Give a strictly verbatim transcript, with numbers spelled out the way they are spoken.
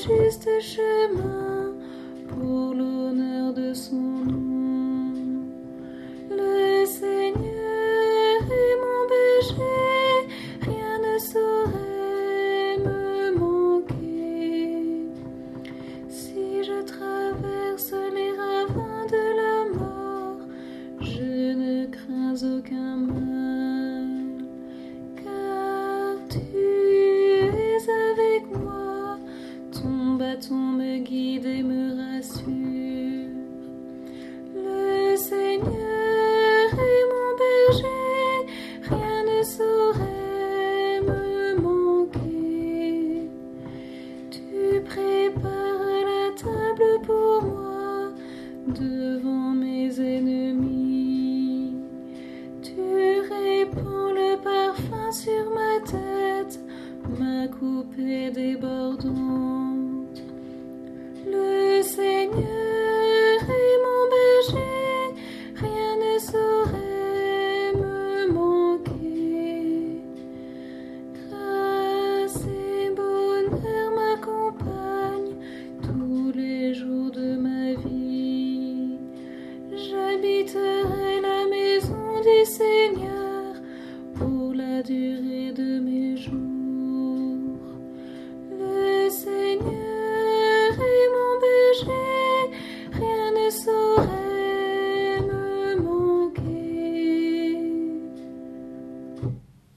juste chemin pour l'honneur de son nom. Le Seigneur est mon berger, rien ne saurait me manquer. Si je traverse les ravins de la mort, je ne crains aucun mal, car tu es avec moi, ton bâton me guide et me rassure. Le Seigneur est mon berger, rien ne saurait me manquer. Tu prépares la table pour moi devant mes ennemis. Tu répands le parfum sur ma tête, ma coupe est débordante. Le Seigneur est mon berger, rien ne saurait me manquer. Grâce et bonheur m'accompagnent tous les jours de ma vie. J'habiterai la maison du Seigneur pour la durée de mes jours. Le Seigneur